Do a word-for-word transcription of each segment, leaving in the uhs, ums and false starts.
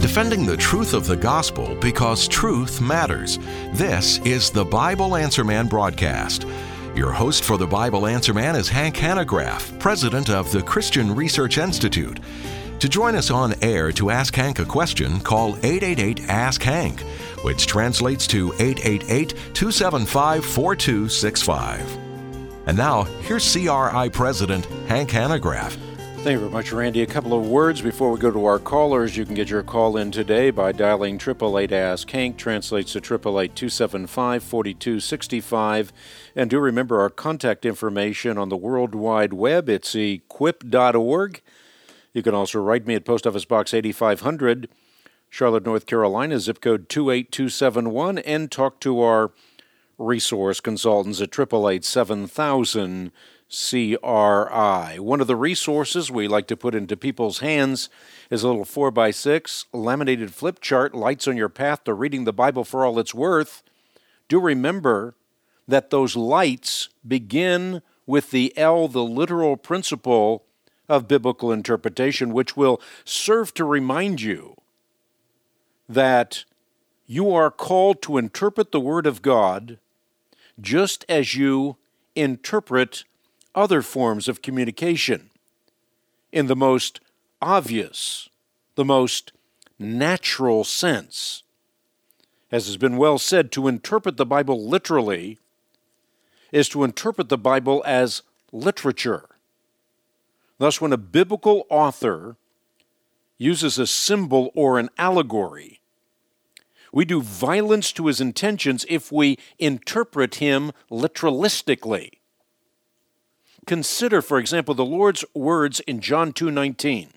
defending the truth of the gospel because truth matters. This is the Bible Answer Man broadcast. Your host for the Bible Answer Man is Hank Hanegraaff, president of the Christian Research Institute. To join us on air to ask Hank a question, call eight eight eight, ask Hank, which translates to eight eight eight, two seven five, four two six five. And now, here's C R I President Hank Hanegraaff. Thank you very much, Randy. A couple of words before we go to our callers. You can get your call in today by dialing eight eight eight, ask Hank, translates to eight eight eight, two seven five, four two six five. And do remember our contact information on the World Wide Web. It's equip dot org. You can also write me at Post Office Box eighty-five hundred, Charlotte, North Carolina, zip code two eight two seven one, and talk to our resource consultants at eight eight eight, seven thousand, C R I. One of the resources we like to put into people's hands is a little four by six laminated flip chart, lights on your path to reading the Bible for all it's worth. Do remember that those lights begin with the L, the literal principle of biblical interpretation, which will serve to remind you that you are called to interpret the Word of God just as you interpret other forms of communication in the most obvious, the most natural sense. As has been well said, to interpret the Bible literally is to interpret the Bible as literature. Thus, when a biblical author uses a symbol or an allegory, we do violence to his intentions if we interpret him literalistically. Consider, for example, the Lord's words in John two nineteen.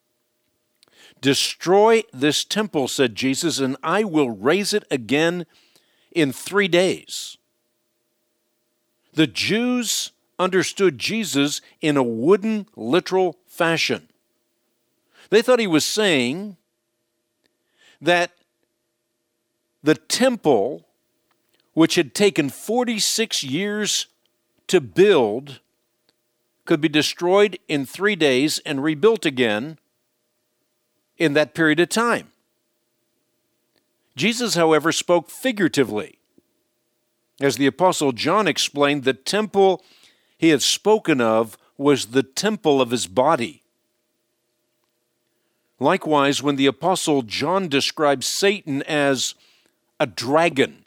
Destroy this temple, said Jesus, and I will raise it again in three days. The Jews understood Jesus in a wooden, literal fashion. They thought he was saying that the temple, which had taken forty-six years to build, could be destroyed in three days and rebuilt again in that period of time. Jesus, however, spoke figuratively. As the Apostle John explained, the temple he had spoken of was the temple of his body. Likewise, when the Apostle John describes Satan as a dragon,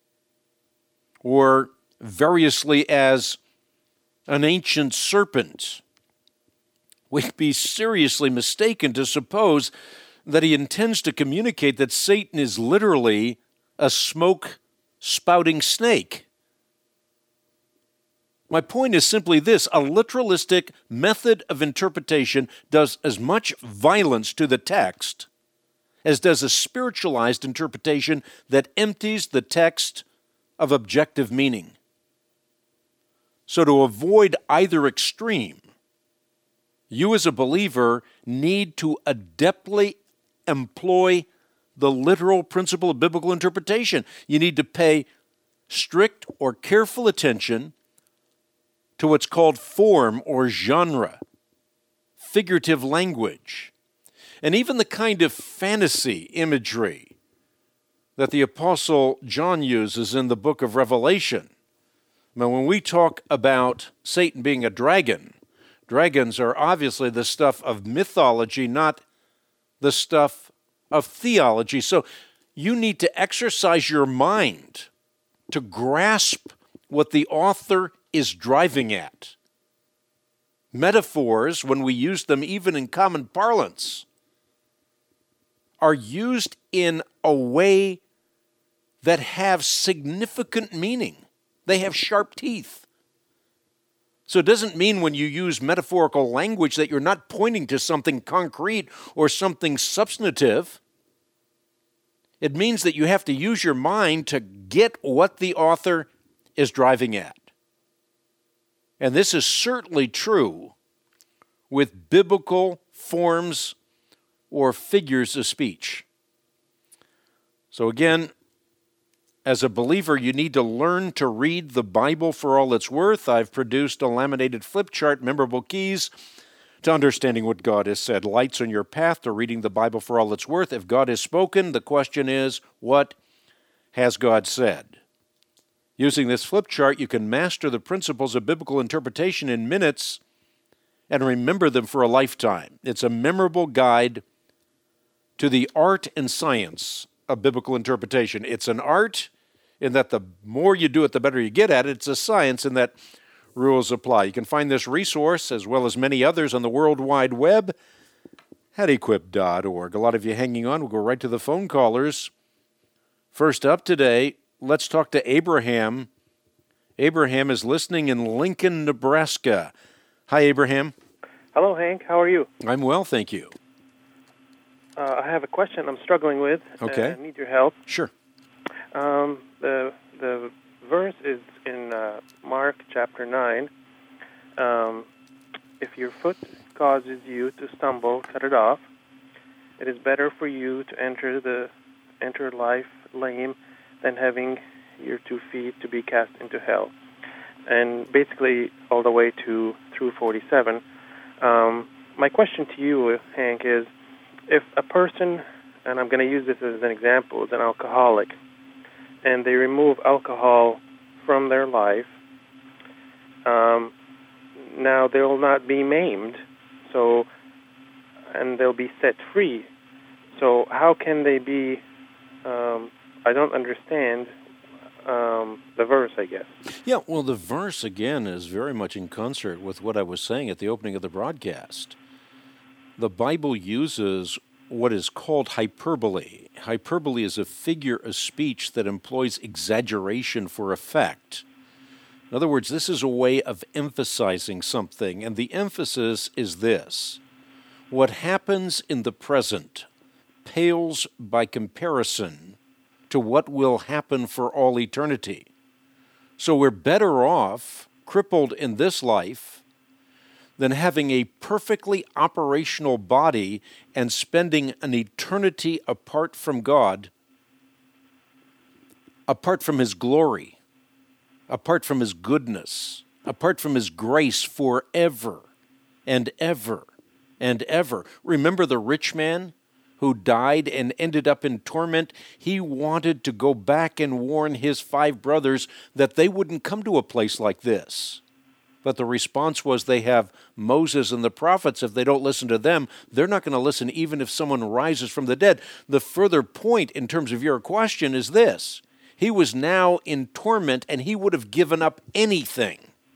or variously as an ancient serpent, we'd be seriously mistaken to suppose that he intends to communicate that Satan is literally a smoke-spouting snake. My point is simply this: a literalistic method of interpretation does as much violence to the text as does a spiritualized interpretation that empties the text of objective meaning. So to avoid either extreme, you as a believer need to adeptly employ the literal principle of biblical interpretation. You need to pay strict or careful attention to what's called form or genre, figurative language, and even the kind of fantasy imagery that the Apostle John uses in the book of Revelation. Now, when we talk about Satan being a dragon, dragons are obviously the stuff of mythology, not the stuff of theology. So you need to exercise your mind to grasp what the author is driving at. Metaphors, when we use them even in common parlance, are used in a way that have significant meaning. They have sharp teeth. So it doesn't mean when you use metaphorical language that you're not pointing to something concrete or something substantive. It means that you have to use your mind to get what the author is driving at. And this is certainly true with biblical forms or figures of speech. So again, as a believer, you need to learn to read the Bible for all it's worth. I've produced a laminated flip chart, memorable keys to understanding what God has said. Lights on your path to reading the Bible for all it's worth. If God has spoken, the question is, what has God said? Using this flip chart, you can master the principles of biblical interpretation in minutes and remember them for a lifetime. It's a memorable guide to the art and science of biblical interpretation. It's an art in that the more you do it, the better you get at it. It's a science in that rules apply. You can find this resource, as well as many others, on the World Wide Web at equip dot org. A lot of you hanging on. We'll go right to the phone callers. First up today, let's talk to Abraham. Abraham is listening in Lincoln, Nebraska. Hi, Abraham. Hello, Hank. How are you? I'm well, thank you. Uh, I have a question I'm struggling with. Okay. Uh, I need your help. Sure. Um, the the verse is in uh, Mark chapter nine. Um, if your foot causes you to stumble, cut it off. It is better for you to enter the enter life lame than having your two feet to be cast into hell. And basically all the way to through forty-seven. Um, my question to you, Hank, is if a person, and I'm going to use this as an example, is an alcoholic, and they remove alcohol from their life, um, now they will not be maimed, so, and they'll be set free. So how can they be, um, I don't understand um, the verse, I guess. Yeah, well, the verse, again, is very much in concert with what I was saying at the opening of the broadcast. The Bible uses what is called hyperbole. Hyperbole is a figure of speech that employs exaggeration for effect. In other words, this is a way of emphasizing something, and the emphasis is this. What happens in the present pales by comparison to what will happen for all eternity. So we're better off, crippled in this life, than having a perfectly operational body and spending an eternity apart from God, apart from His glory, apart from His goodness, apart from His grace forever and ever and ever. Remember the rich man who died and ended up in torment? He wanted to go back and warn his five brothers that they wouldn't come to a place like this. But the response was, they have Moses and the prophets. If they don't listen to them, they're not going to listen even if someone rises from the dead. The further point in terms of your question is this. He was now in torment, and he would have given up anything.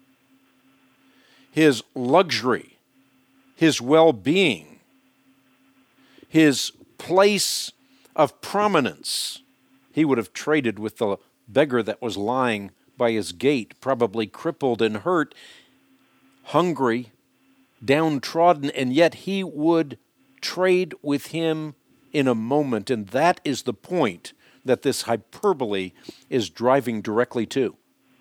His luxury, his well-being, his place of prominence, he would have traded with the beggar that was lying by his gate, probably crippled and hurt, hungry, downtrodden, and yet he would trade with him in a moment. And that is the point that this hyperbole is driving directly to.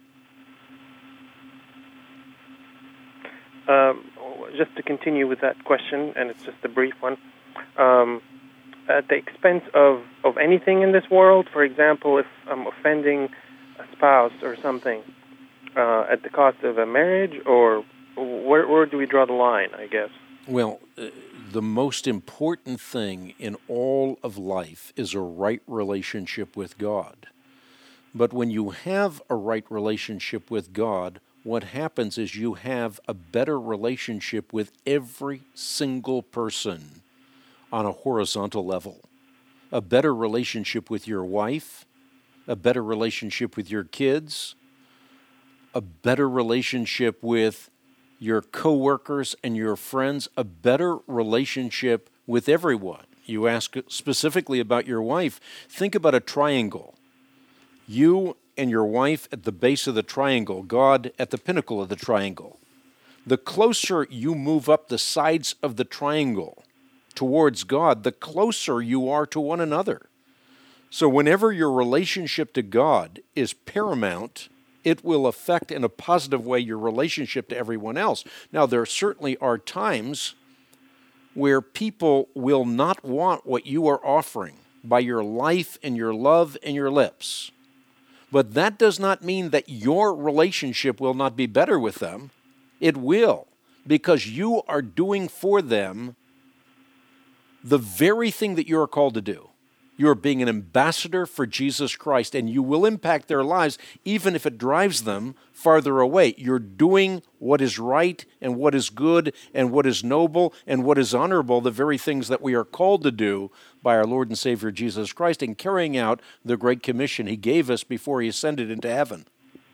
Um, just to continue with that question, and it's just a brief one, um, at the expense of, of anything in this world, for example, if I'm offending a spouse or something, uh, at the cost of a marriage, or where, where do we draw the line, I guess? Well, uh, the most important thing in all of life is a right relationship with God. But when you have a right relationship with God, what happens is you have a better relationship with every single person on a horizontal level. A better relationship with your wife, a better relationship with your kids, a better relationship with your coworkers and your friends, a better relationship with everyone. You ask specifically about your wife. Think about a triangle. You and your wife at the base of the triangle, God at the pinnacle of the triangle. The closer you move up the sides of the triangle towards God, the closer you are to one another. So whenever your relationship to God is paramount, it will affect in a positive way your relationship to everyone else. Now, there certainly are times where people will not want what you are offering by your life and your love and your lips. But that does not mean that your relationship will not be better with them. It will, because you are doing for them the very thing that you're called to do. You're being an ambassador for Jesus Christ, and you will impact their lives even if it drives them farther away. You're doing what is right and what is good and what is noble and what is honorable, the very things that we are called to do by our Lord and Savior Jesus Christ, and carrying out the great commission He gave us before He ascended into heaven.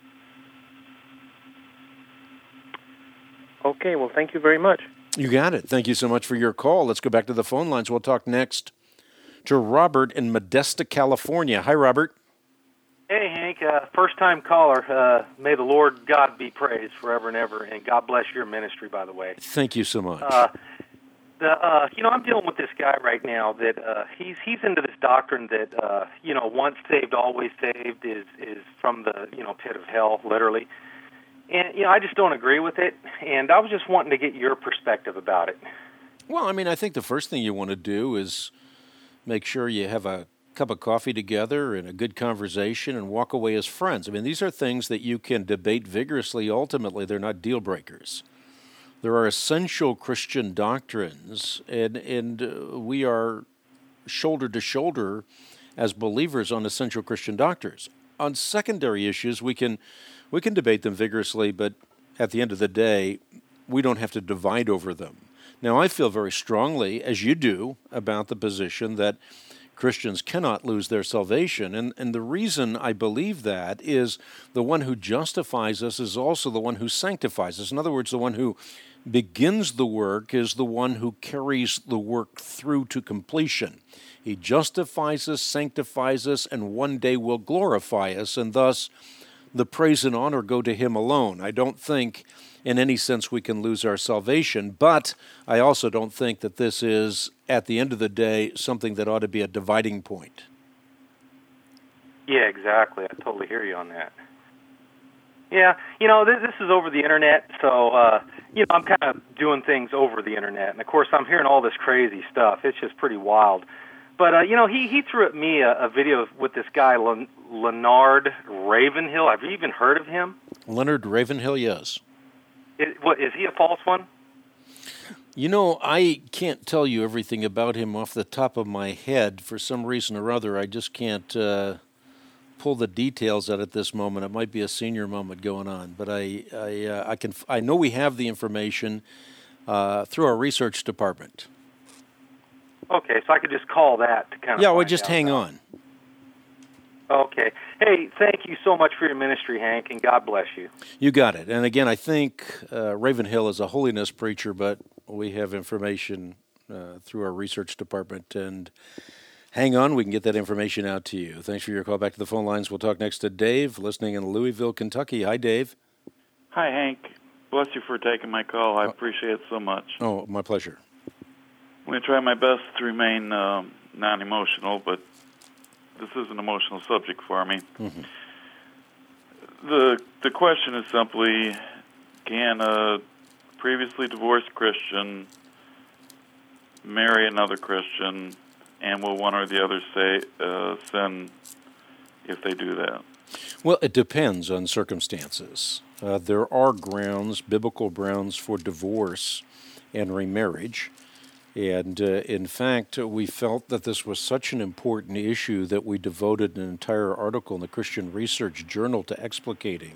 Okay, well, thank you very much. You got it. Thank you so much for your call. Let's go back to the phone lines. We'll talk next to Robert in Modesto, California. Hi, Robert. Hey, Hank. Uh, first-time caller. Uh, may the Lord God be praised forever and ever, and God bless your ministry, by the way. Thank you so much. Uh, the, uh, you know, I'm dealing with this guy right now that uh, he's he's into this doctrine that, uh, you know, once saved, always saved is, is from the, you know, pit of hell, literally. And, you know, I just don't agree with it, and I was just wanting to get your perspective about it. Well, I mean, I think the first thing you want to do is make sure you have a cup of coffee together and a good conversation and walk away as friends. I mean, these are things that you can debate vigorously. Ultimately, they're not deal breakers. There are essential Christian doctrines, and, and uh, we are shoulder to shoulder as believers on essential Christian doctrines. On secondary issues, we can we can debate them vigorously, but at the end of the day, we don't have to divide over them. Now, I feel very strongly, as you do, about the position that Christians cannot lose their salvation. And, and the reason I believe that is the one who justifies us is also the one who sanctifies us. In other words, the one who begins the work is the one who carries the work through to completion. He justifies us, sanctifies us, and one day will glorify us, and thus the praise and honor go to Him alone. I don't think in any sense we can lose our salvation, but I also don't think that this is, at the end of the day, something that ought to be a dividing point. Yeah, exactly. I totally hear you on that. Yeah, you know, this, this is over the Internet, so, uh, you know, I'm kind of doing things over the Internet, and of course I'm hearing all this crazy stuff. It's just pretty wild. But, uh, you know, he, he threw at me a, a video with this guy, Len- Leonard Ravenhill. Have you even heard of him? Leonard Ravenhill, yes. Is, what, is he a false one? You know, I can't tell you everything about him off the top of my head. For some reason or other, I just can't uh, pull the details out at this moment. It might be a senior moment going on, but I I, uh, I can I know we have the information uh, through our research department. Okay, so I could just call that to kind of. Yeah, well, just hang about. on. Okay. Hey, thank you so much for your ministry, Hank, and God bless you. You got it. And again, I think uh, Ravenhill is a holiness preacher, but we have information uh, through our research department. And hang on, we can get that information out to you. Thanks for your call back to the phone lines. We'll talk next to Dave, listening in Louisville, Kentucky. Hi, Dave. Hi, Hank. Bless you for taking my call. I appreciate it so much. Oh, my pleasure. I'm going to try my best to remain um, non-emotional, but this is an emotional subject for me. Mm-hmm. The the question is simply, can a previously divorced Christian marry another Christian, and will one or the other say uh, sin if they do that? Well, it depends on circumstances. Uh, there are grounds, biblical grounds for divorce and remarriage. And uh, in fact, we felt that this was such an important issue that we devoted an entire article in the Christian Research Journal to explicating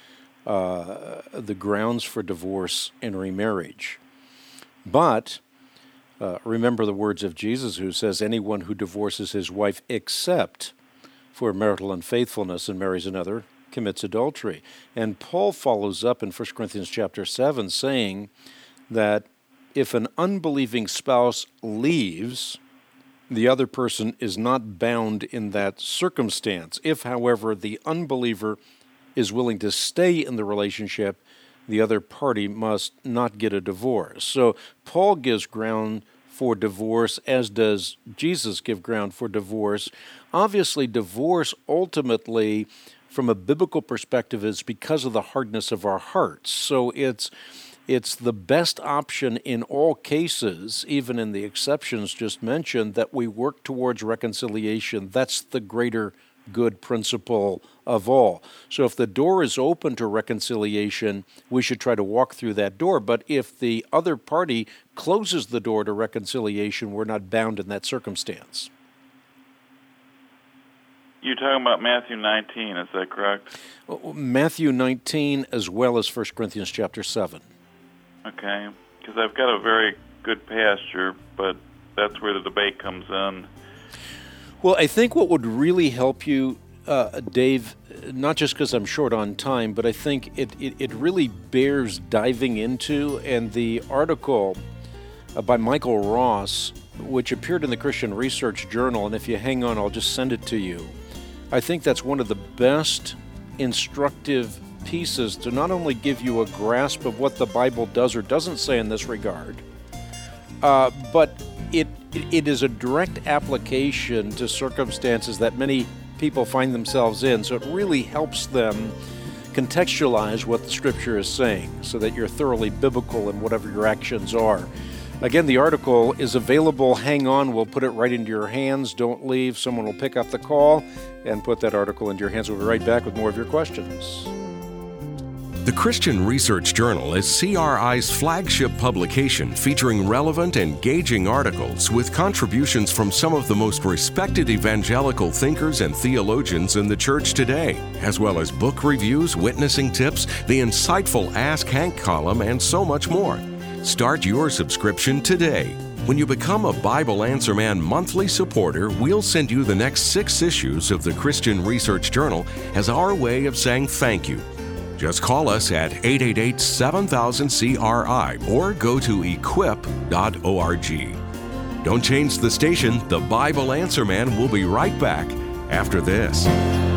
uh, the grounds for divorce and remarriage. But uh, remember the words of Jesus, who says, anyone who divorces his wife except for marital unfaithfulness and marries another commits adultery. And Paul follows up in First Corinthians chapter seven saying that if an unbelieving spouse leaves, the other person is not bound in that circumstance. If, however, the unbeliever is willing to stay in the relationship, the other party must not get a divorce. So Paul gives ground for divorce, as does Jesus give ground for divorce. Obviously, divorce ultimately, from a biblical perspective, is because of the hardness of our hearts. So it's It's the best option in all cases, even in the exceptions just mentioned, that we work towards reconciliation. That's the greater good principle of all. So if the door is open to reconciliation, we should try to walk through that door. But if the other party closes the door to reconciliation, we're not bound in that circumstance. You're talking about Matthew nineteen, is that correct? Matthew nineteen as well as First Corinthians chapter seven. Okay, because I've got a very good pasture, but that's where the debate comes in. Well, I think what would really help you, uh, Dave, not just because I'm short on time, but I think it, it, it really bears diving into, and the article uh, by Michael Ross, which appeared in the Christian Research Journal, and if you hang on, I'll just send it to you. I think that's one of the best instructive pieces to not only give you a grasp of what the Bible does or doesn't say in this regard, uh, but it, it it is a direct application to circumstances that many people find themselves in. So it really helps them contextualize what the Scripture is saying so that you're thoroughly biblical in whatever your actions are. Again, the article is available. Hang on, we'll put it right into your hands. Don't leave. Someone will pick up the call and put that article into your hands. We'll be right back with more of your questions. The Christian Research Journal is C R I's flagship publication featuring relevant, engaging articles with contributions from some of the most respected evangelical thinkers and theologians in the church today, as well as book reviews, witnessing tips, the insightful Ask Hank column, and so much more. Start your subscription today. When you become a Bible Answer Man monthly supporter, we'll send you the next six issues of the Christian Research Journal as our way of saying thank you. Just call us at eight eight eight, seven thousand, C R I or go to equip dot org. Don't change the station. The Bible Answer Man will be right back after this.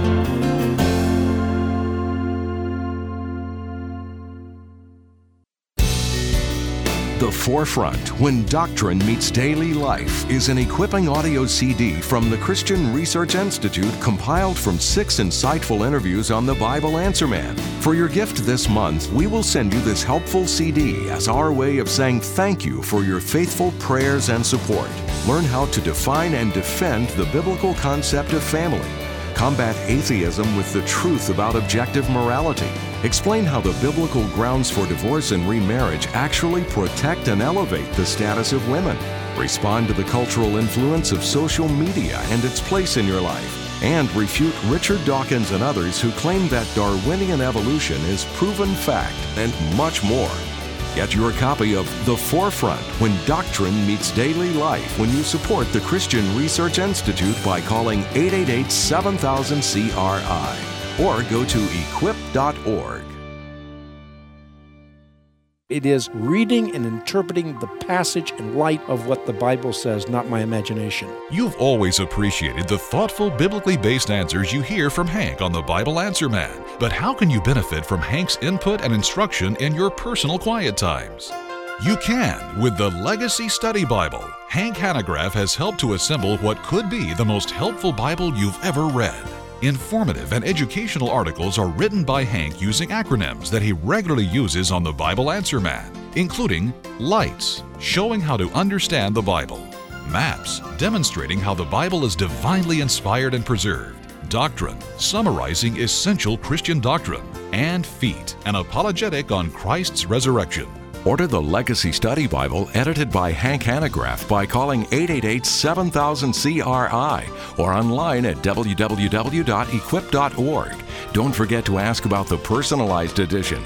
The Forefront, When Doctrine Meets Daily Life, is an equipping audio C D from the Christian Research Institute compiled from six insightful interviews on the Bible Answer Man. For your gift this month, we will send you this helpful C D as our way of saying thank you for your faithful prayers and support. Learn how to define and defend the biblical concept of family. Combat atheism with the truth about objective morality. Explain how the biblical grounds for divorce and remarriage actually protect and elevate the status of women. Respond to the cultural influence of social media and its place in your life. And refute Richard Dawkins and others who claim that Darwinian evolution is proven fact, and much more. Get your copy of The Forefront, When Doctrine Meets Daily Life when you support the Christian Research Institute by calling eight eight eight, seven thousand, C R I or go to equip dot org. It is reading and interpreting the passage in light of what the Bible says, not my imagination. You've always appreciated the thoughtful, biblically based answers you hear from Hank on the Bible Answer Man. But how can you benefit from Hank's input and instruction in your personal quiet times? You can with the Legacy Study Bible. Hank Hanegraaff has helped to assemble what could be the most helpful Bible you've ever read. Informative and educational articles are written by Hank using acronyms that he regularly uses on the Bible Answer Man, including LIGHTS, showing how to understand the Bible, MAPS, demonstrating how the Bible is divinely inspired and preserved, Doctrine, summarizing essential Christian doctrine, and FEET, an apologetic on Christ's resurrection. Order the Legacy Study Bible edited by Hank Hanegraaff by calling eight eight eight, seven thousand, C R I or online at w w w dot equip dot org. Don't forget to ask about the personalized edition.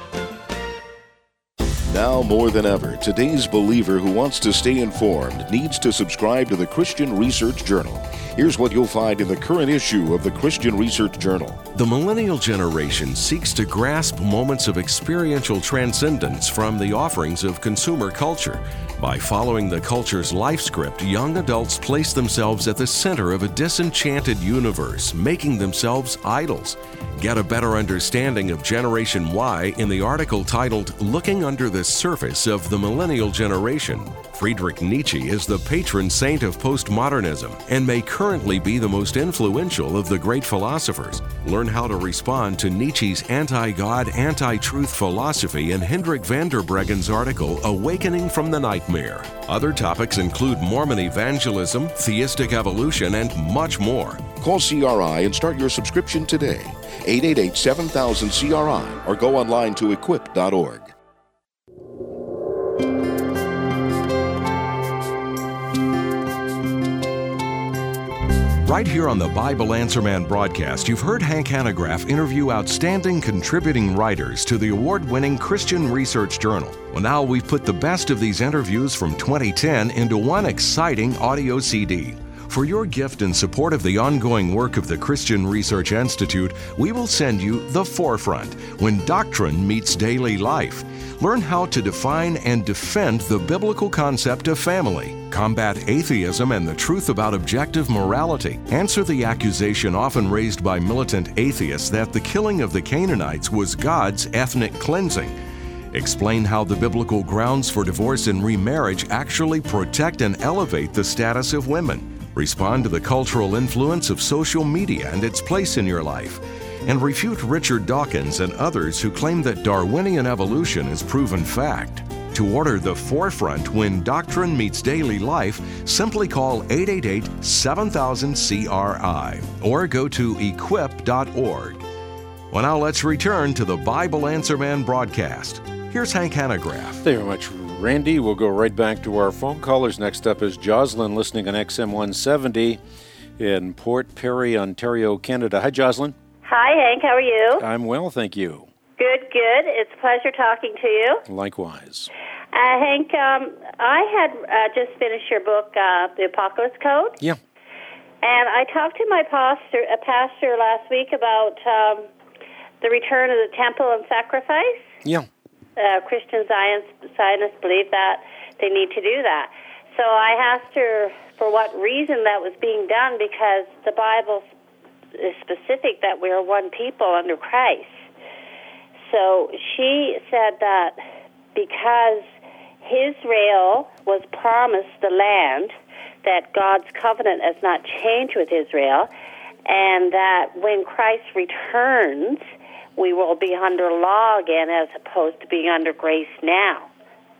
Now more than ever, today's believer who wants to stay informed needs to subscribe to the Christian Research Journal. Here's what you'll find in the current issue of the Christian Research Journal. The millennial generation seeks to grasp moments of experiential transcendence from the offerings of consumer culture. By following the culture's life script, young adults place themselves at the center of a disenchanted universe, making themselves idols. Get a better understanding of Generation Y in the article titled Looking Under the Surface of the Millennial Generation. Friedrich Nietzsche is the patron saint of postmodernism and may currently be the most influential of the great philosophers. Learn how to respond to Nietzsche's anti-God, anti-truth philosophy in Hendrik van der Breggen's article Awakening from the Night Altmere. Other topics include Mormon evangelism, theistic evolution, and much more. Call C R I and start your subscription today. eight eight eight, seven thousand, C R I or go online to equip dot org. Right here on the Bible Answer Man broadcast, you've heard Hank Hanegraaff interview outstanding contributing writers to the award-winning Christian Research Journal. Well, now we've put the best of these interviews from twenty ten into one exciting audio C D. For your gift in support of the ongoing work of the Christian Research Institute, we will send you The Forefront, When Doctrine Meets Daily Life. Learn how to define and defend the biblical concept of family, combat atheism and the truth about objective morality, answer the accusation often raised by militant atheists that the killing of the Canaanites was God's ethnic cleansing, explain how the biblical grounds for divorce and remarriage actually protect and elevate the status of women, respond to the cultural influence of social media and its place in your life, and refute Richard Dawkins and others who claim that Darwinian evolution is proven fact. To order The Forefront, When Doctrine Meets Daily Life, simply call eight eight eight, seven thousand, C R I or go to equip dot org. Well, now let's return to the Bible Answer Man broadcast. Here's Hank Hanegraaff. Thank you very much, Randy. We'll go right back to our phone callers. Next up is Jocelyn, listening on X M one seventy in Port Perry, Ontario, Canada. Hi, Jocelyn. Hi, Hank. How are you? I'm well, thank you. Good, good. It's a pleasure talking to you. Likewise. Uh, Hank, um, I had uh, just finished your book, uh, The Apocalypse Code. Yeah. And I talked to my pastor, a pastor last week about um, the return of the temple and sacrifice. Yeah. Uh, Christian Zionists, Zionists believe that they need to do that. So I asked her for what reason that was being done, because the Bible is specific that we are one people under Christ. So she said that because Israel was promised the land, that God's covenant has not changed with Israel, and that when Christ returns, we will be under law again as opposed to being under grace now.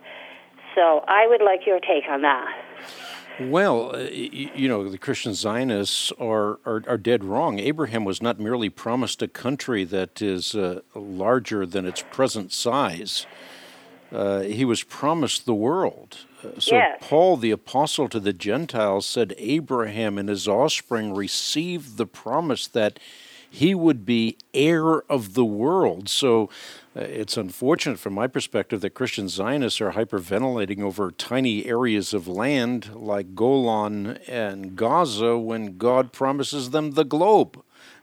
So I would like your take on that. Well, uh, you know, the Christian Zionists are, are, are dead wrong. Abraham was not merely promised a country that is uh, larger than its present size. Uh, he was promised the world. Uh, so yes. Paul, the apostle to the Gentiles, said Abraham and his offspring received the promise that he would be heir of the world. So uh, it's unfortunate from my perspective that Christian Zionists are hyperventilating over tiny areas of land like Golan and Gaza when God promises them the globe.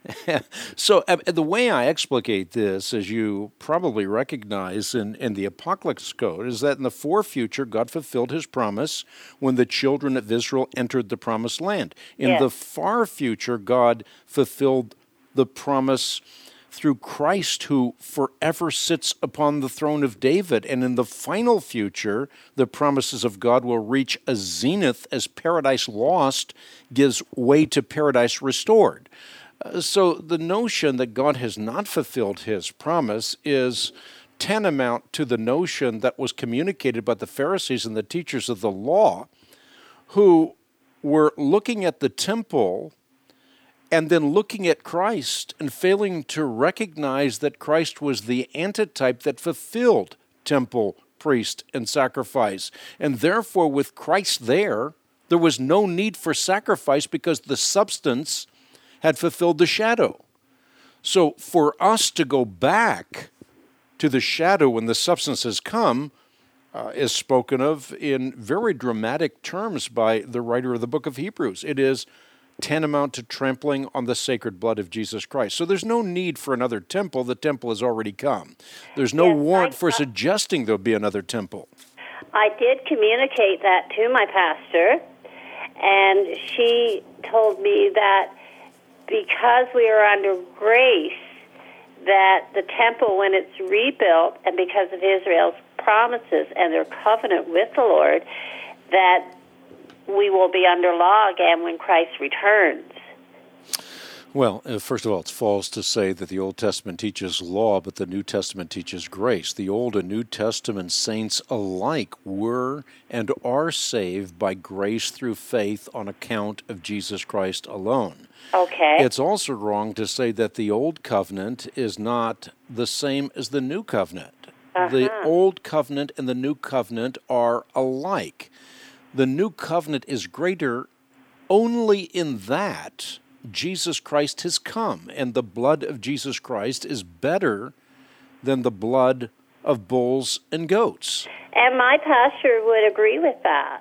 So uh, the way I explicate this, as you probably recognize in, in the Apocalypse Code, is that in the fore future, God fulfilled his promise when the children of Israel entered the promised land. In yes. the far future, God fulfilled the promise through Christ, who forever sits upon the throne of David. And in the final future, the promises of God will reach a zenith as paradise lost gives way to paradise restored. Uh, so the notion that God has not fulfilled his promise is tantamount to the notion that was communicated by the Pharisees and the teachers of the law, who were looking at the temple and then looking at Christ and failing to recognize that Christ was the antitype that fulfilled temple, priest, and sacrifice. And therefore, with Christ there, there was no need for sacrifice because the substance had fulfilled the shadow. So for us to go back to the shadow when the substance has come uh, is spoken of in very dramatic terms by the writer of the book of Hebrews. It is tantamount to trampling on the sacred blood of Jesus Christ. So there's no need for another temple. The temple has already come. There's no yes, warrant I, for uh, suggesting there'll be another temple. I did communicate that to my pastor, and she told me that because we are under grace, that the temple, when it's rebuilt, and because of Israel's promises and their covenant with the Lord, that we will be under law again when Christ returns. Well, uh, first of all, it's false to say that the Old Testament teaches law, but the New Testament teaches grace. The Old and New Testament saints alike were and are saved by grace through faith on account of Jesus Christ alone. Okay. It's also wrong to say that the Old Covenant is not the same as the New Covenant. Uh-huh. The Old Covenant and the New Covenant are alike. The New Covenant is greater only in that Jesus Christ has come, and the blood of Jesus Christ is better than the blood of bulls and goats. And my pastor would agree with that.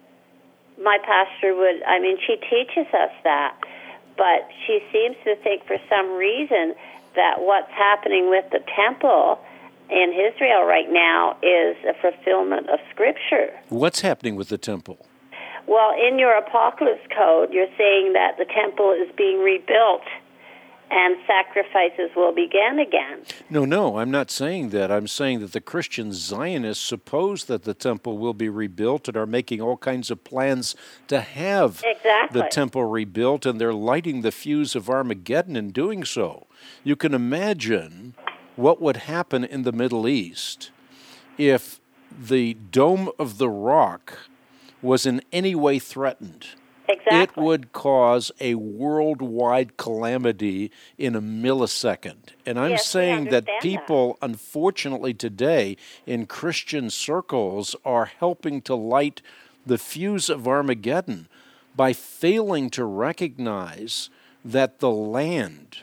My pastor would, I mean, she teaches us that, but she seems to think for some reason that what's happening with the temple in Israel right now is a fulfillment of Scripture. What's happening with the temple? Well, in your Apocalypse Code, you're saying that the temple is being rebuilt and sacrifices will begin again. No, no, I'm not saying that. I'm saying that the Christian Zionists suppose that the temple will be rebuilt and are making all kinds of plans to have exactly. the temple rebuilt, and they're lighting the fuse of Armageddon in doing so. You can imagine what would happen in the Middle East if the Dome of the Rock was in any way threatened. Exactly. It would cause a worldwide calamity in a millisecond. And I'm yes, saying that that. people, unfortunately today, in Christian circles, are helping to light the fuse of Armageddon by failing to recognize that the land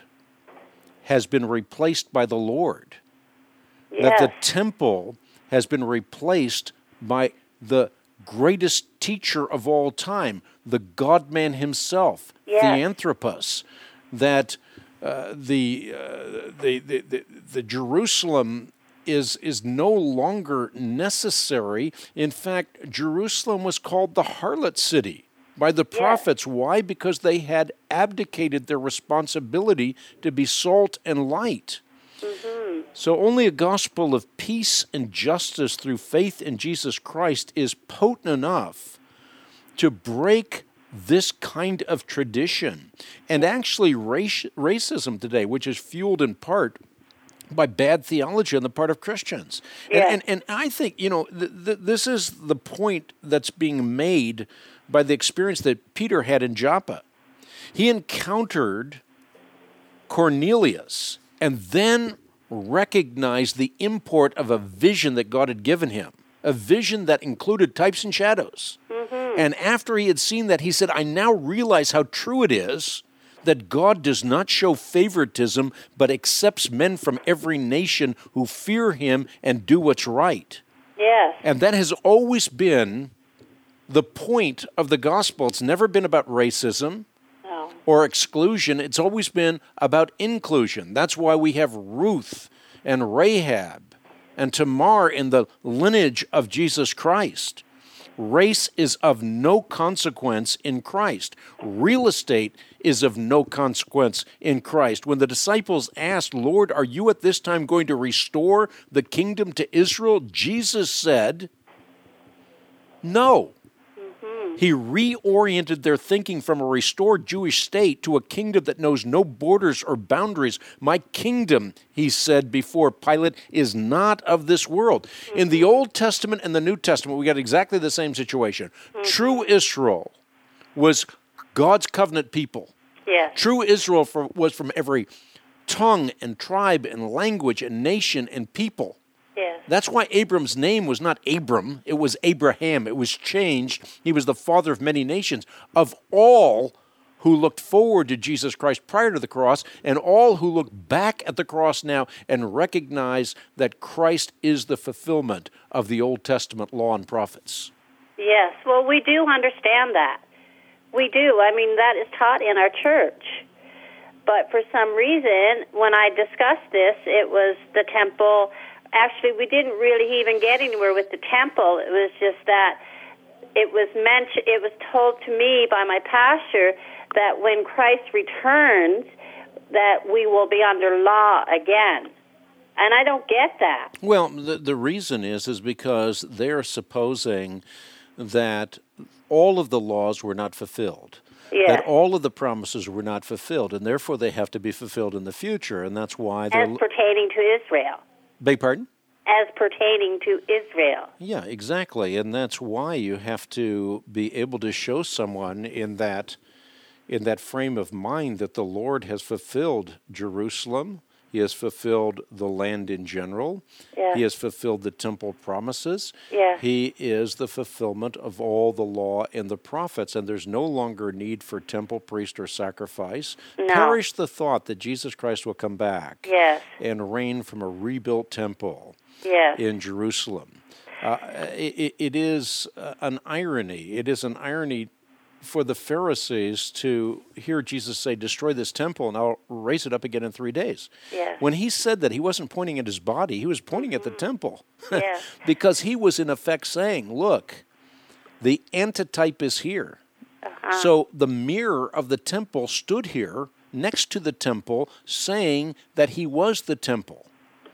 has been replaced by the Lord. Yes. That the temple has been replaced by the greatest teacher of all time, the God-man himself, yes. Theanthropos, that uh, the, uh, the, the, the the Jerusalem is is no longer necessary. In fact, Jerusalem was called the harlot city by the prophets. Yes. Why? Because they had abdicated their responsibility to be salt and light. Mm-hmm. So only a gospel of peace and justice through faith in Jesus Christ is potent enough to break this kind of tradition. And actually race, racism today, which is fueled in part by bad theology on the part of Christians. Yeah. And, and, and I think, you know, th- th- this is the point that's being made by the experience that Peter had in Joppa. He encountered Cornelius and then recognized the import of a vision that God had given him, a vision that included types and shadows. Mm-hmm. And after he had seen that, he said, I now realize how true it is that God does not show favoritism, but accepts men from every nation who fear him and do what's right. Yes. And that has always been the point of the gospel. It's never been about racism or exclusion. It's always been about inclusion. That's why we have Ruth and Rahab and Tamar in the lineage of Jesus Christ. Race is of no consequence in Christ. Real estate is of no consequence in Christ. When the disciples asked, Lord, are you at this time going to restore the kingdom to Israel? Jesus said, no. He reoriented their thinking from a restored Jewish state to a kingdom that knows no borders or boundaries. My kingdom, he said before Pilate, is not of this world. Mm-hmm. In the Old Testament and the New Testament, we got exactly the same situation. Mm-hmm. True Israel was God's covenant people. Yes. True Israel for, was from every tongue and tribe and language and nation and people. Yes. That's why Abram's name was not Abram, it was Abraham. It was changed. He was the father of many nations. Of all who looked forward to Jesus Christ prior to the cross, and all who look back at the cross now and recognize that Christ is the fulfillment of the Old Testament law and prophets. Yes, well, we do understand that. We do. I mean, that is taught in our church. But for some reason, when I discussed this, it was the temple. Actually, we didn't really even get anywhere with the temple. It was just that it was mentioned. It was told to me by my pastor that when Christ returns, that we will be under law again. And I don't get that. Well, the, the reason is is because they're supposing that all of the laws were not fulfilled. Yes. That all of the promises were not fulfilled, and therefore they have to be fulfilled in the future, and that's why they're... As pertaining to Israel. Beg pardon? As pertaining to Israel. Yeah, exactly, and that's why you have to be able to show someone in that in that frame of mind that the Lord has fulfilled Jerusalem. He has fulfilled the land in general. Yeah. He has fulfilled the temple promises. Yeah. He is the fulfillment of all the law and the prophets, and there's no longer need for temple, priest, or sacrifice. No. Perish the thought that Jesus Christ will come back Yes. and reign from a rebuilt temple Yes. in Jerusalem. Uh, it, it is uh, an irony. It is an irony for the Pharisees to hear Jesus say, destroy this temple and I'll raise it up again in three days. Yes. When he said that, he wasn't pointing at his body, he was pointing mm-hmm. at the temple. Yes. Because he was in effect saying, look, the antitype is here. Uh-huh. So the mirror of the temple stood here next to the temple, saying that he was the temple.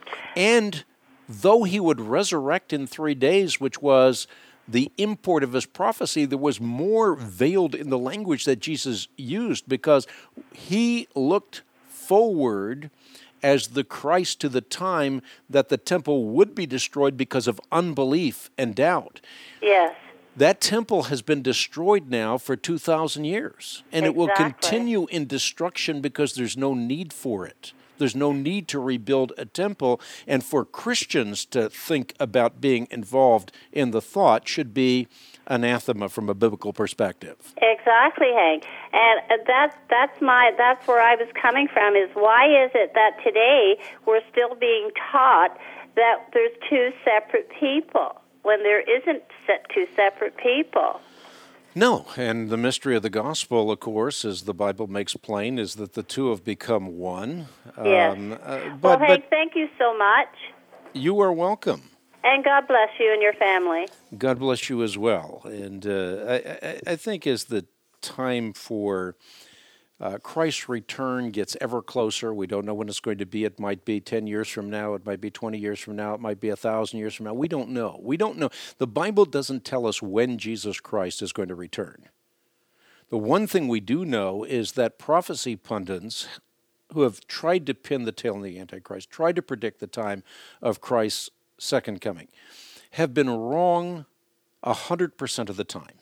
And though he would resurrect in three days, which was the import of his prophecy, there was more veiled in the language that Jesus used, because he looked forward as the Christ to the time that the temple would be destroyed because of unbelief and doubt. Yes. That temple has been destroyed now for two thousand years, and it will Exactly. continue in destruction because there's no need for it. There's no need to rebuild a temple, and for Christians to think about being involved in the thought should be anathema from a biblical perspective. Exactly, Hank. And that's that's my that's where I was coming from. Is why is it that today we're still being taught that there's two separate people when there isn't set two separate people? No, and the mystery of the gospel, of course, as the Bible makes plain, is that the two have become one. Yes. Um, uh, well, but, Hank, but thank you so much. You are welcome. And God bless you and your family. God bless you as well. And uh, I, I, I think as the time for uh, Christ's return gets ever closer, we don't know when it's going to be. It might be ten years from now. It might be twenty years from now. It might be one thousand years from now. We don't know. We don't know. The Bible doesn't tell us when Jesus Christ is going to return. The one thing we do know is that prophecy pundits who have tried to pin the tail on the Antichrist, tried to predict the time of Christ's second coming, have been wrong one hundred percent of the time.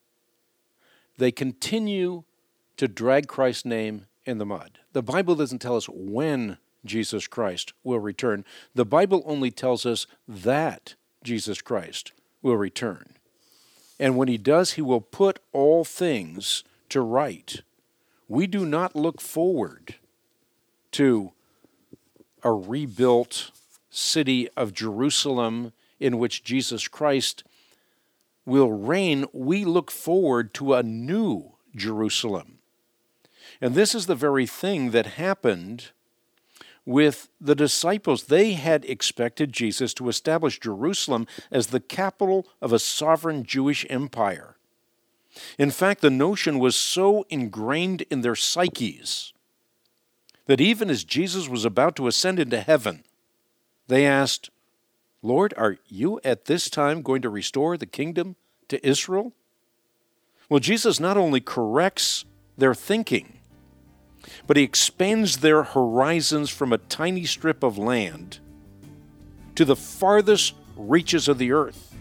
They continue to drag Christ's name in the mud. The Bible doesn't tell us when Jesus Christ will return. The Bible only tells us that Jesus Christ will return. And when he does, he will put all things to right. We do not look forward to a rebuilt city of Jerusalem in which Jesus Christ will reign. We look forward to a new Jerusalem. And this is the very thing that happened with the disciples. They had expected Jesus to establish Jerusalem as the capital of a sovereign Jewish empire. In fact, the notion was so ingrained in their psyches that even as Jesus was about to ascend into heaven, they asked, Lord, are you at this time going to restore the kingdom to Israel? Well, Jesus not only corrects their thinking, but he expands their horizons from a tiny strip of land to the farthest reaches of the earth.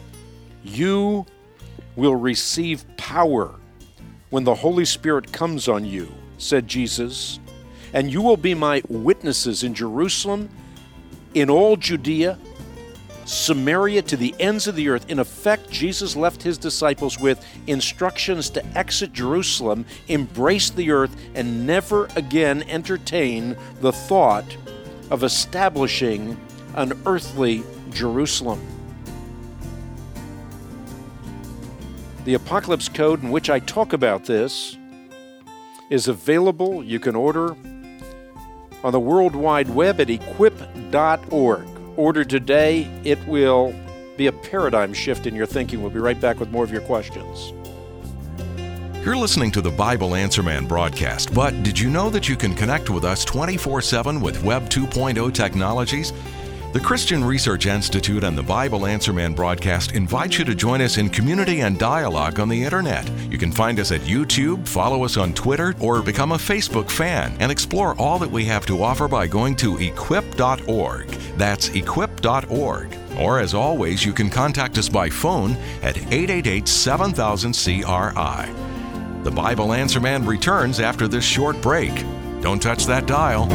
You will receive power when the Holy Spirit comes on you, said Jesus, and you will be my witnesses in Jerusalem, in all Judea, Samaria, to the ends of the earth. In effect, Jesus left his disciples with instructions to exit Jerusalem, embrace the earth, and never again entertain the thought of establishing an earthly Jerusalem. The Apocalypse Code in which I talk about this is available. You can order on the World Wide Web at equip dot org. Order today. It will be a paradigm shift in your thinking. We'll be right back with more of your questions. You're listening to the Bible Answer Man broadcast, but did you know that you can connect with us twenty-four seven with Web two point oh technologies? The Christian Research Institute and the Bible Answer Man broadcast invite you to join us in community and dialogue on the internet. You can find us at YouTube, follow us on Twitter, or become a Facebook fan and explore all that we have to offer by going to equip dot org. That's equip dot org. Or as always, you can contact us by phone at eight eight eight, seven thousand, C R I. The Bible Answer Man returns after this short break. Don't touch that dial.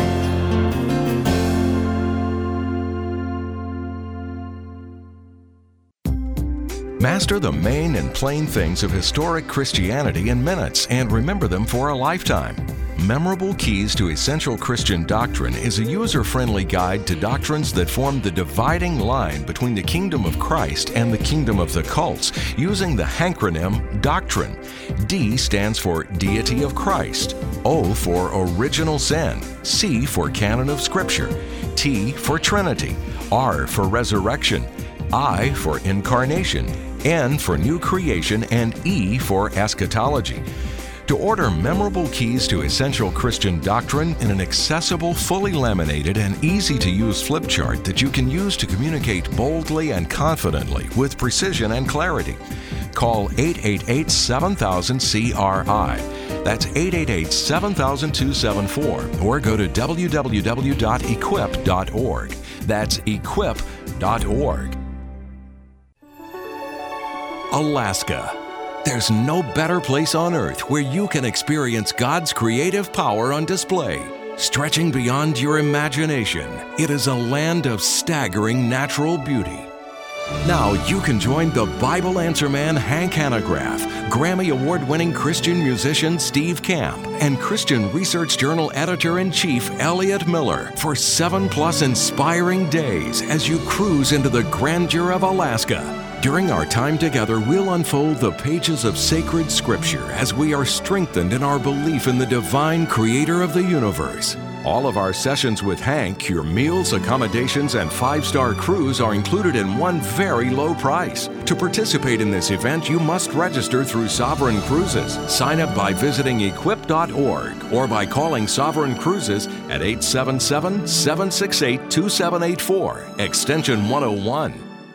Master the main and plain things of historic Christianity in minutes and remember them for a lifetime. Memorable Keys to Essential Christian Doctrine is a user-friendly guide to doctrines that form the dividing line between the kingdom of Christ and the kingdom of the cults, using the hankronym Doctrine. D stands for Deity of Christ, O for Original Sin, C for Canon of Scripture, T for Trinity, R for Resurrection, I for Incarnation, N for New Creation, and E for Eschatology. To order Memorable Keys to Essential Christian Doctrine in an accessible, fully laminated, and easy-to-use flip chart that you can use to communicate boldly and confidently with precision and clarity, call eight eight eight, seven thousand, C R I. That's eight eight eight, seven thousand, two seven four, or go to w w w dot equip dot org. That's equip dot org. Alaska. There's no better place on earth where you can experience God's creative power on display. Stretching beyond your imagination, it is a land of staggering natural beauty. Now you can join the Bible Answer Man Hank Hanegraaff, Grammy Award-winning Christian musician Steve Camp, and Christian Research Journal Editor-in-Chief Elliot Miller for seven-plus inspiring days as you cruise into the grandeur of Alaska. During our time together, we'll unfold the pages of sacred Scripture as we are strengthened in our belief in the divine Creator of the universe. All of our sessions with Hank, your meals, accommodations, and five-star cruise are included in one very low price. To participate in this event, you must register through Sovereign Cruises. Sign up by visiting equip dot org or by calling Sovereign Cruises at eight seven seven, seven six eight, two seven eight four, extension one oh one.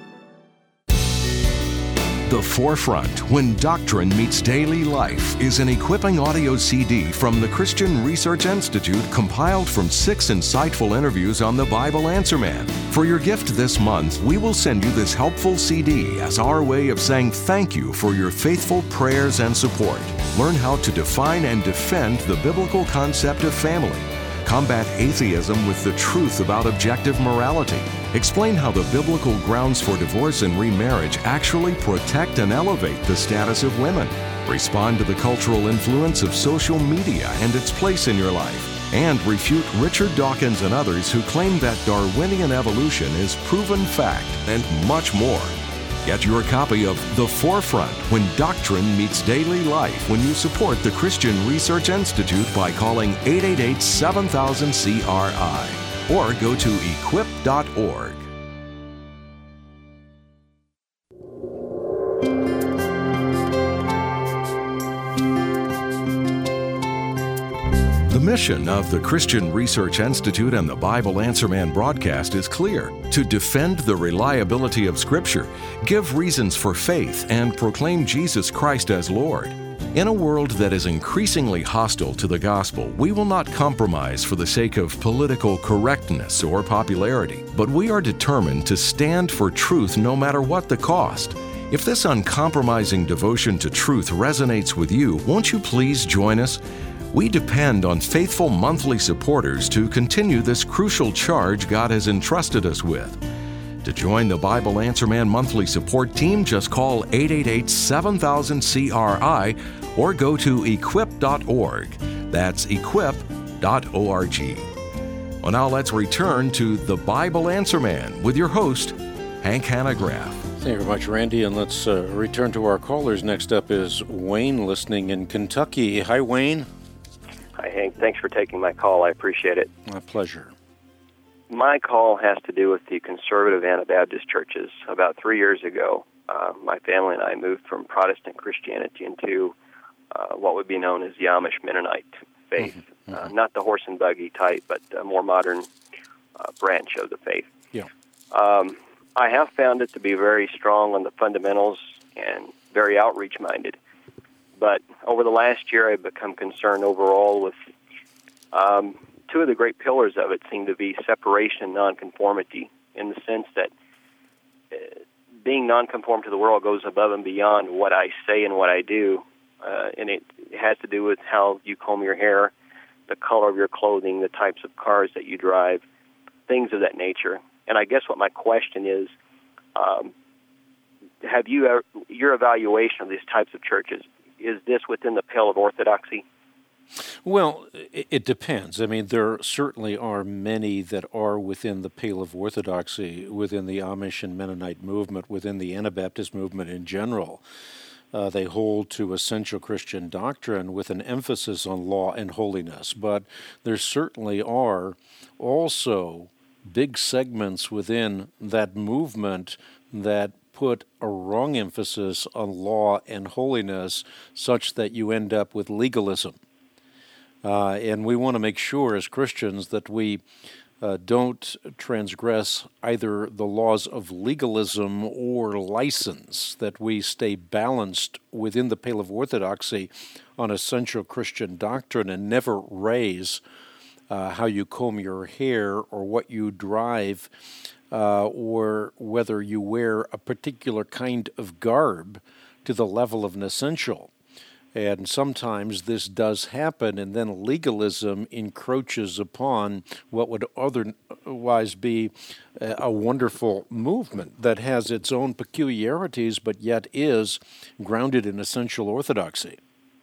The Forefront, When Doctrine Meets Daily Life, is an equipping audio C D from the Christian Research Institute compiled from six insightful interviews on the Bible Answer Man. For your gift this month, we will send you this helpful C D as our way of saying thank you for your faithful prayers and support. Learn how to define and defend the biblical concept of family. Combat atheism with the truth about objective morality. Explain how the biblical grounds for divorce and remarriage actually protect and elevate the status of women. Respond to the cultural influence of social media and its place in your life. And refute Richard Dawkins and others who claim that Darwinian evolution is proven fact, and much more. Get your copy of The Forefront, When Doctrine Meets Daily Life when you support the Christian Research Institute by calling eight eight eight, seven thousand, C R I or go to equip dot org. The mission of the Christian Research Institute and the Bible Answer Man broadcast is clear: to defend the reliability of Scripture, give reasons for faith, and proclaim Jesus Christ as Lord. In a world that is increasingly hostile to the gospel, we will not compromise for the sake of political correctness or popularity, but we are determined to stand for truth no matter what the cost. If this uncompromising devotion to truth resonates with you, won't you please join us? We depend on faithful monthly supporters to continue this crucial charge God has entrusted us with. To join the Bible Answer Man monthly support team, just call eight eight eight, seven thousand, C R I or go to equip dot org. That's equip dot org. Well, now let's return to the Bible Answer Man with your host, Hank Hanegraaff. Thank you very much, Randy, and let's uh, return to our callers. Next up is Wayne, listening in Kentucky. Hi, Wayne. Hi, Hank. Thanks for taking my call. I appreciate it. My pleasure. My call has to do with the conservative Anabaptist churches. About three years ago, uh, my family and I moved from Protestant Christianity into uh, what would be known as the Amish Mennonite faith. Mm-hmm. Uh, not the horse and buggy type, but a more modern uh, branch of the faith. Yeah. Um, I have found it to be very strong on the fundamentals and very outreach-minded. But over the last year, I've become concerned overall with um, two of the great pillars of it seem to be separation and nonconformity, in the sense that uh, being nonconform to the world goes above and beyond what I say and what I do, uh, and it has to do with how you comb your hair, the color of your clothing, the types of cars that you drive, things of that nature. And I guess what my question is, um, have you ever, your evaluation of these types of churches, is this within the pale of orthodoxy? Well, it depends. I mean, there certainly are many that are within the pale of orthodoxy, within the Amish and Mennonite movement, within the Anabaptist movement in general. Uh, they hold to essential Christian doctrine with an emphasis on law and holiness. But there certainly are also big segments within that movement that put a wrong emphasis on law and holiness, such that you end up with legalism. Uh, and we want to make sure as Christians that we uh, don't transgress either the laws of legalism or license, that we stay balanced within the pale of orthodoxy on essential Christian doctrine and never raise uh, how you comb your hair or what you drive uh, or whether you wear a particular kind of garb to the level of an essential. And sometimes this does happen, and then legalism encroaches upon what would otherwise be a wonderful movement that has its own peculiarities, but yet is grounded in essential orthodoxy.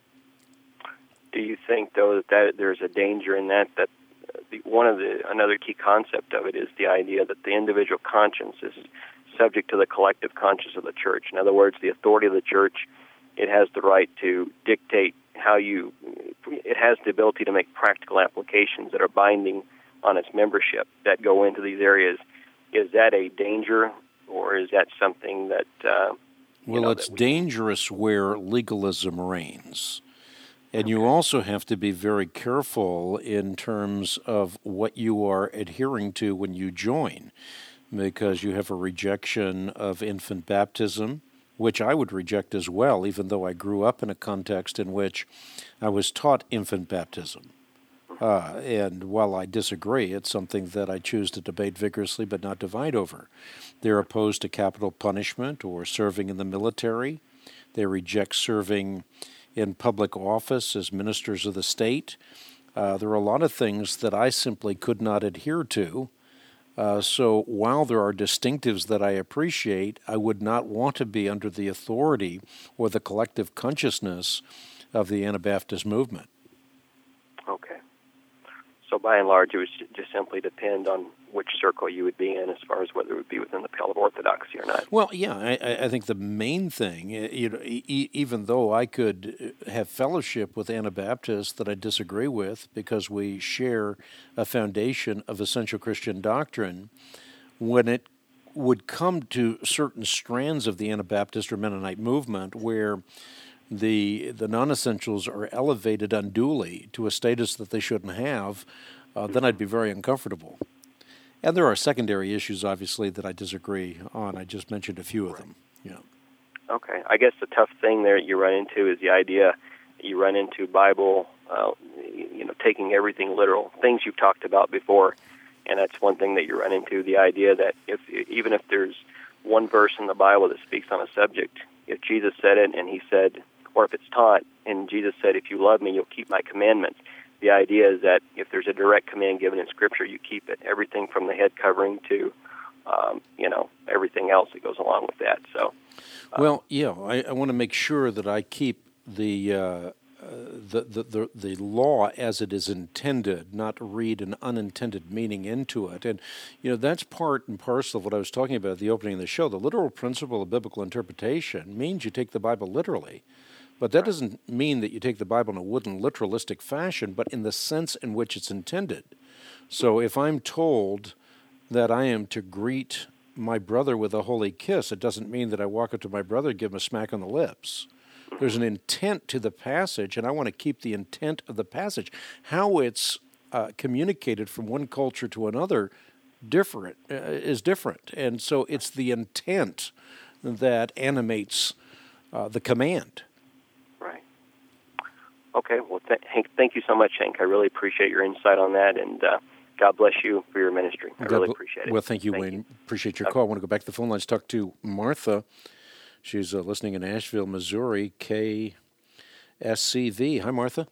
Do you think, though, that, that there's a danger in that, that the, one of the another key concept of it is the idea that the individual conscience is subject to the collective conscience of the church? In other words, the authority of the church, it has the right to dictate how you, it has the ability to make practical applications that are binding on its membership that go into these areas. Is that a danger, or is that something that... Uh, well, know, it's that we... dangerous where legalism reigns. And you also have to be very careful in terms of what you are adhering to when you join, because you have a rejection of infant baptism, which I would reject as well, even though I grew up in a context in which I was taught infant baptism. Uh, and while I disagree, it's something that I choose to debate vigorously but not divide over. They're opposed to capital punishment or serving in the military. They reject serving in public office as ministers of the state. Uh, there are a lot of things that I simply could not adhere to. Uh, so while there are distinctives that I appreciate, I would not want to be under the authority or the collective consciousness of the Anabaptist movement. Okay. So by and large, it would just simply depend on which circle you would be in as far as whether it would be within the pale of orthodoxy or not. Well, yeah, I, I think the main thing, you know, e- even though I could have fellowship with Anabaptists that I disagree with because we share a foundation of essential Christian doctrine, when it would come to certain strands of the Anabaptist or Mennonite movement where the the non-essentials are elevated unduly to a status that they shouldn't have, uh, then I'd be very uncomfortable. And there are secondary issues, obviously, that I disagree on. I just mentioned a few of them. Yeah. Okay. I guess the tough thing there you run into is the idea you run into Bible, uh, you know, taking everything literal, things you've talked about before, and that's one thing that you run into, the idea that if even if there's one verse in the Bible that speaks on a subject, if Jesus said it and he said, or if it's taught, and Jesus said, if you love me, you'll keep my commandments. The idea is that if there's a direct command given in Scripture, you keep it. Everything from the head covering to, um, you know, everything else that goes along with that. So, uh, well, yeah, I, I want to make sure that I keep the, uh, uh, the, the the the law as it is intended, not read an unintended meaning into it. And you know, that's part and parcel of what I was talking about at the opening of the show. The literal principle of biblical interpretation means you take the Bible literally. But that doesn't mean that you take the Bible in a wooden, literalistic fashion, but in the sense in which it's intended. So if I'm told that I am to greet my brother with a holy kiss, it doesn't mean that I walk up to my brother and give him a smack on the lips. There's an intent to the passage, and I want to keep the intent of the passage. How it's uh, communicated from one culture to another different uh, is different, and so it's the intent that animates uh, the command. Right. Okay. Well, th- Hank, thank you so much, Hank. I really appreciate your insight on that, and uh, God bless you for your ministry. I God really bl- appreciate it. Well, thank you, thank Wayne. You. Appreciate your Okay. call. I want to go back to the phone lines, talk to Martha. She's uh, listening in Asheville, Missouri, K S C V. Hi, Martha.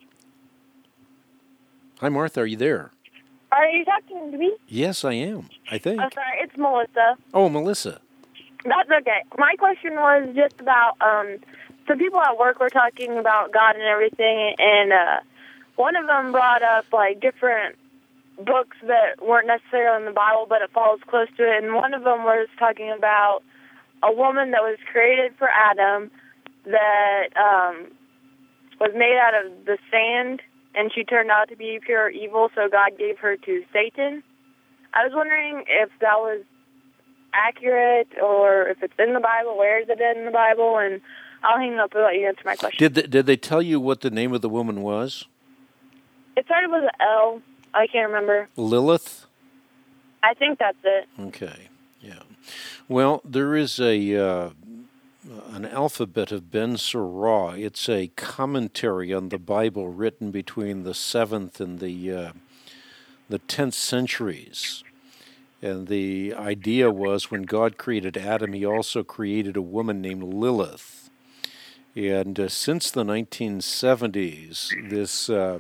Hi, Martha. Are you there? Are you talking to me? Yes, I am, I think. I'm sorry, it's Melissa. Oh, Melissa. That's okay. My question was just about, um, some people at work were talking about God and everything, and uh, one of them brought up, like, different books that weren't necessarily in the Bible, but it follows close to it, and one of them was talking about a woman that was created for Adam that um, was made out of the sand, and she turned out to be pure evil, so God gave her to Satan. I was wondering if that was accurate, or if it's in the Bible, where is it in the Bible, and I'll hang up and let you answer my question. Did they, did they tell you what the name of the woman was? It started with an L. I can't remember. Lilith? I think that's it. Okay, yeah. Well, there is a uh, an alphabet of Ben Sirah. It's a commentary on the Bible written between the seventh and the uh, the tenth centuries. And the idea was when God created Adam, he also created a woman named Lilith. And uh, since the nineteen seventies, this uh,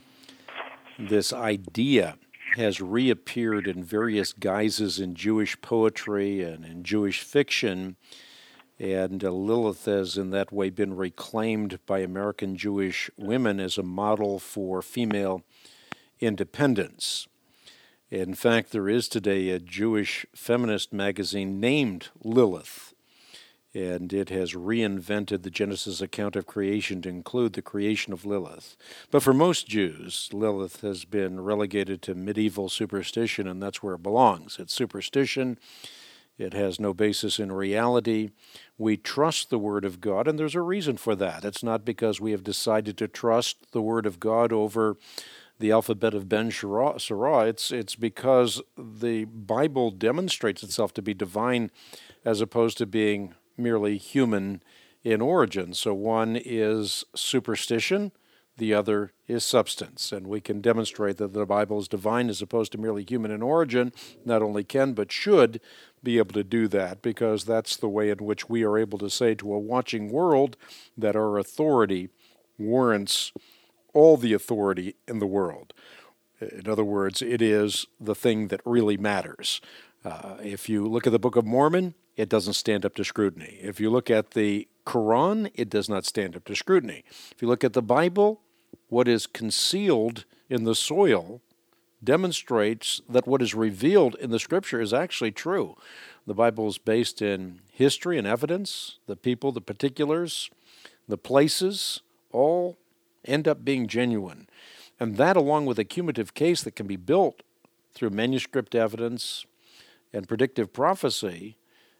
this idea has reappeared in various guises in Jewish poetry and in Jewish fiction, and uh, Lilith has in that way been reclaimed by American Jewish women as a model for female independence. In fact, there is today a Jewish feminist magazine named Lilith, and it has reinvented the Genesis account of creation to include the creation of Lilith. But for most Jews, Lilith has been relegated to medieval superstition, and that's where it belongs. It's superstition. It has no basis in reality. We trust the Word of God, and there's a reason for that. It's not because we have decided to trust the Word of God over the alphabet of Ben Sirah. It's, it's because the Bible demonstrates itself to be divine as opposed to being merely human in origin. So one is superstition, the other is substance. And we can demonstrate that the Bible is divine as opposed to merely human in origin. Not only can, but should be able to do that, because that's the way in which we are able to say to a watching world that our authority warrants all the authority in the world. In other words, it is the thing that really matters. Uh, if you look at the Book of Mormon, it doesn't stand up to scrutiny. If you look at the Quran, it does not stand up to scrutiny. If you look at the Bible, what is concealed in the soil demonstrates that what is revealed in the Scripture is actually true. The Bible is based in history and evidence. The people, the particulars, the places, all end up being genuine. And that, along with a cumulative case that can be built through manuscript evidence and predictive prophecy,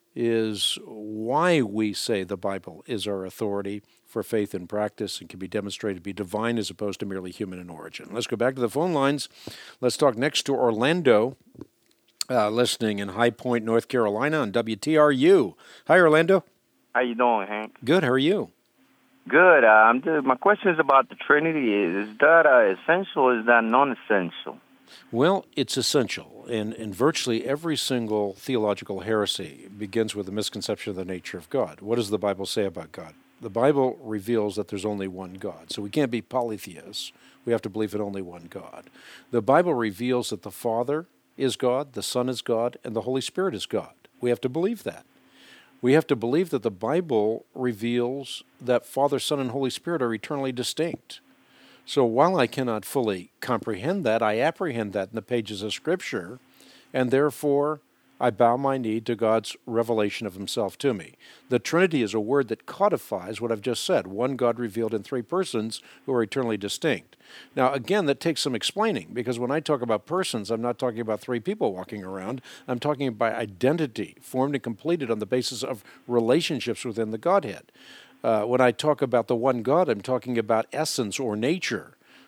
is why we say the Bible is our authority for faith and practice and can be demonstrated to be divine as opposed to merely human in origin. Let's go back to the phone lines. Let's talk next to Orlando, uh, listening in High Point, North Carolina on W T R U. Hi, Orlando. How you doing, Hank? Good. How are you? Good. Uh, I'm just, my question is about the Trinity. Is that uh, essential or is that non-essential? Well, it's essential, and, and virtually every single theological heresy begins with a misconception of the nature of God. What does the Bible say about God? The Bible reveals that there's only one God, so we can't be polytheists. We have to believe in only one God. The Bible reveals that the Father is God, the Son is God, and the Holy Spirit is God. We have to believe that. We have to believe that the Bible reveals that Father, Son, and Holy Spirit are eternally distinct. So while I cannot fully comprehend that, I apprehend that in the pages of Scripture, and therefore I bow my knee to God's revelation of himself to me. The Trinity is a word that codifies what I've just said, one God revealed in three persons who are eternally distinct. Now, again, that takes some explaining, because when I talk about persons, I'm not talking about three people walking around. I'm talking about identity, formed and completed on the basis of relationships within the Godhead. Uh, when I talk about the one God, I'm talking about essence or nature.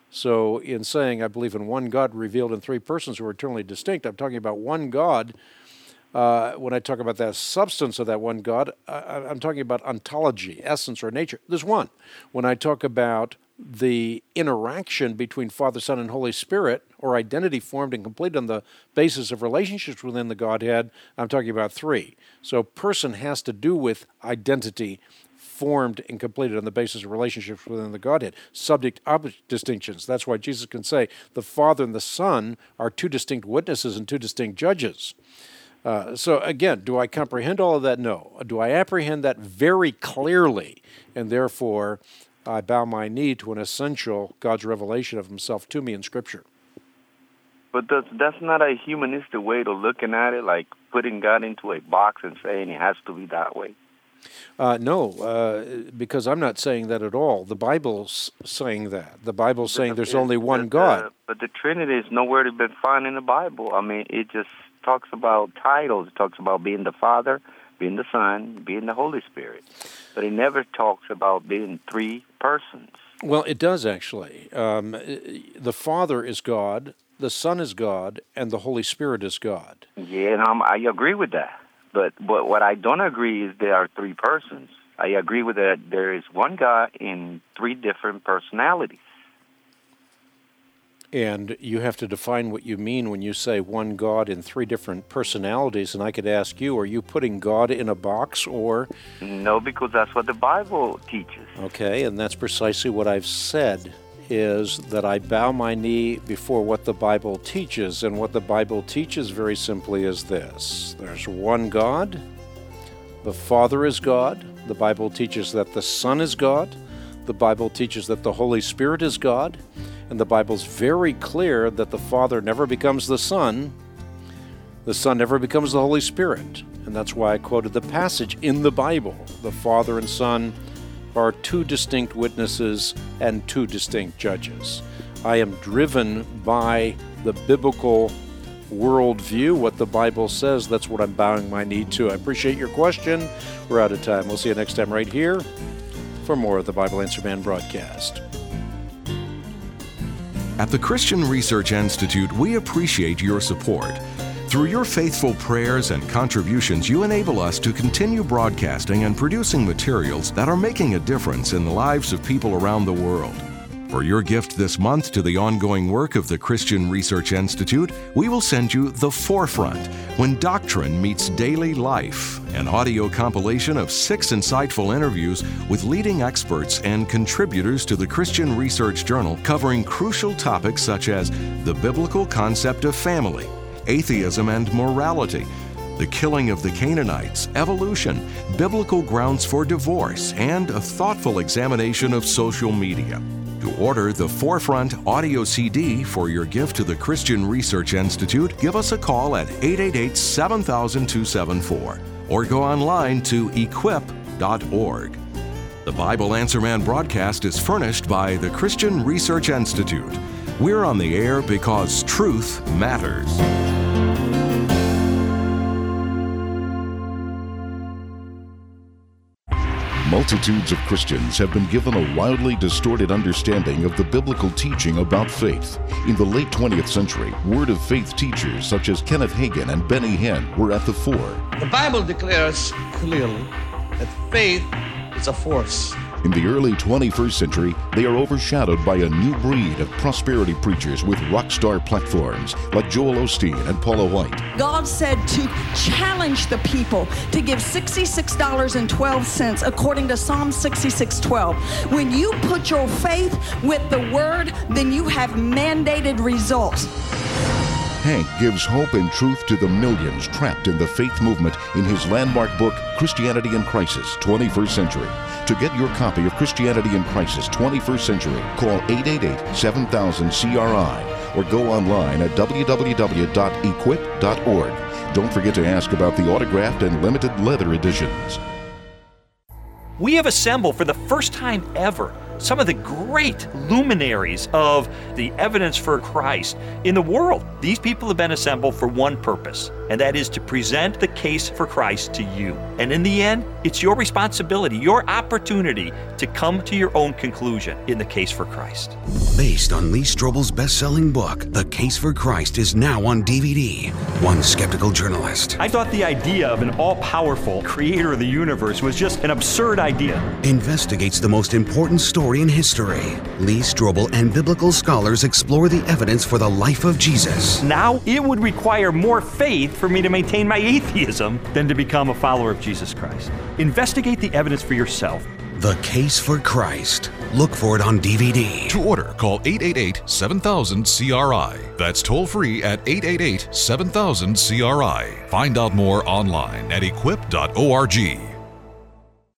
So in saying I believe in one God revealed in three persons who are eternally distinct, I'm talking about one God. Uh, when I talk about that substance of that one God, I, I'm talking about ontology, essence, or nature. There's one. When I talk about the interaction between Father, Son, and Holy Spirit, or identity formed and complete on the basis of relationships within the Godhead, I'm talking about three. So person has to do with identity formed and completed on the basis of relationships within the Godhead. Subject-object distinctions. That's why Jesus can say the Father and the Son are two distinct witnesses and two distinct judges. Uh, so again, do I comprehend all of that? No. Do I apprehend that very clearly, and therefore I bow my knee to an essential God's revelation of himself to me in Scripture? But that's, that's not a humanistic way to looking at it, like putting God into a box and saying it has to be that way. Uh, no, uh, because I'm not saying that at all. The Bible's saying that. The Bible's saying there's only one but, God. Uh, but the Trinity is nowhere to be found in the Bible. I mean, it just talks about titles. It talks about being the Father, being the Son, being the Holy Spirit. But it never talks about being three persons. Well, it does actually. Um, the Father is God, the Son is God, and the Holy Spirit is God. Yeah, and I'm, I agree with that. But, but what I don't agree is there are three persons. I agree with that there is one God in three different personalities. And you have to define what you mean when you say one God in three different personalities. And I could ask you, are you putting God in a box or? No, because that's what the Bible teaches. Okay, and that's precisely what I've said, is that I bow my knee before what the Bible teaches. And what the Bible teaches very simply is this. There's one God. The Father is God. The Bible teaches that the Son is God. The Bible teaches that the Holy Spirit is God. And the Bible's very clear that the Father never becomes the Son, the Son never becomes the Holy Spirit. And that's why I quoted the passage in the Bible. The Father and Son are two distinct witnesses and two distinct judges. I am driven by the biblical worldview, what the Bible says. That's what I'm bowing my knee to. I appreciate your question. We're out of time. We'll see you next time right here for more of the Bible Answer Man broadcast. At the Christian Research Institute, we appreciate your support. Through your faithful prayers and contributions, you enable us to continue broadcasting and producing materials that are making a difference in the lives of people around the world. For your gift this month to the ongoing work of the Christian Research Institute, we will send you The Forefront, When Doctrine Meets Daily Life, an audio compilation of six insightful interviews with leading experts and contributors to the Christian Research Journal covering crucial topics such as the biblical concept of family, atheism and morality, the killing of the Canaanites, evolution, biblical grounds for divorce, and a thoughtful examination of social media. To order the Forefront audio C D for your gift to the Christian Research Institute, give us a call at eight eight eight, seven thousand, two seven four or go online to equip dot org. The Bible Answer Man broadcast is furnished by the Christian Research Institute. We're on the air because truth matters. Multitudes of Christians have been given a wildly distorted understanding of the biblical teaching about faith. In the late twentieth century, Word of Faith teachers such as Kenneth Hagin and Benny Hinn were at the fore. The Bible declares clearly that faith is a force. In the early twenty-first century, they are overshadowed by a new breed of prosperity preachers with rock star platforms like Joel Osteen and Paula White. God said to challenge the people to give sixty-six dollars and twelve cents according to Psalm sixty-six twelve. When you put your faith with the Word, then you have mandated results. Hank gives hope and truth to the millions trapped in the faith movement in his landmark book, Christianity in Crisis, twenty-first century. To get your copy of Christianity in Crisis, twenty-first century, call eight eight eight, seven thousand, C R I or go online at w w w dot equip dot org. Don't forget to ask about the autographed and limited leather editions. We have assembled for the first time ever some of the great luminaries of the evidence for Christ in the world. These people have been assembled for one purpose: and that is to present the case for Christ to you. And in the end, it's your responsibility, your opportunity to come to your own conclusion in the case for Christ. Based on Lee Strobel's best-selling book, The Case for Christ is now on D V D. One skeptical journalist I thought the idea of an all-powerful creator of the universe was just an absurd idea. investigates the most important story in history. Lee Strobel and biblical scholars explore the evidence for the life of Jesus. Now, it would require more faith for me to maintain my atheism than to become a follower of Jesus Christ. Investigate the evidence for yourself. The Case for Christ. Look for it on D V D. To order, call eight eight eight, seven thousand, C R I. That's toll free at eight eight eight, seven thousand, C R I. Find out more online at equip dot org.